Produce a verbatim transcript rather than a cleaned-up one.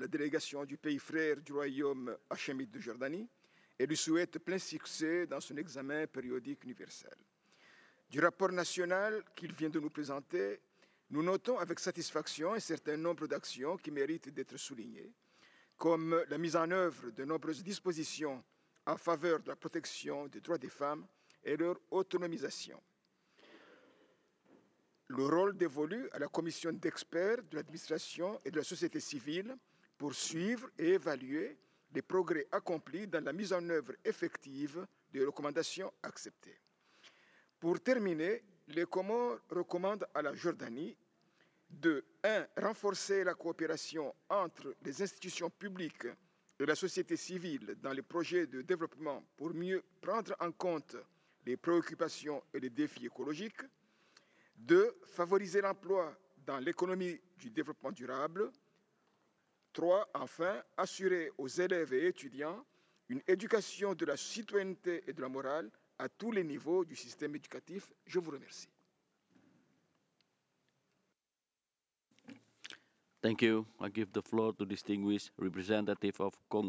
la délégation du pays frère du royaume hachémite de Jordanie et lui souhaite plein succès dans son examen périodique universel. Du rapport national qu'il vient de nous présenter, nous notons avec satisfaction un certain nombre d'actions qui méritent d'être soulignées, comme la mise en œuvre de nombreuses dispositions en faveur de la protection des droits des femmes et leur autonomisation. Le rôle dévolu à la commission d'experts de l'administration et de la société civile pour suivre et évaluer les progrès accomplis dans la mise en œuvre effective des recommandations acceptées. Pour terminer, les Comores recommandent à la Jordanie de un. Renforcer la coopération entre les institutions publiques et la société civile dans les projets de développement pour mieux prendre en compte les préoccupations et les défis écologiques. deux. Favoriser l'emploi dans l'économie du développement durable. trois. Enfin, assurer aux élèves et étudiants une éducation de la citoyenneté et de la morale à tous les niveaux du système éducatif. Je vous remercie. Thank you. I give the floor to distinguished representative of Congo.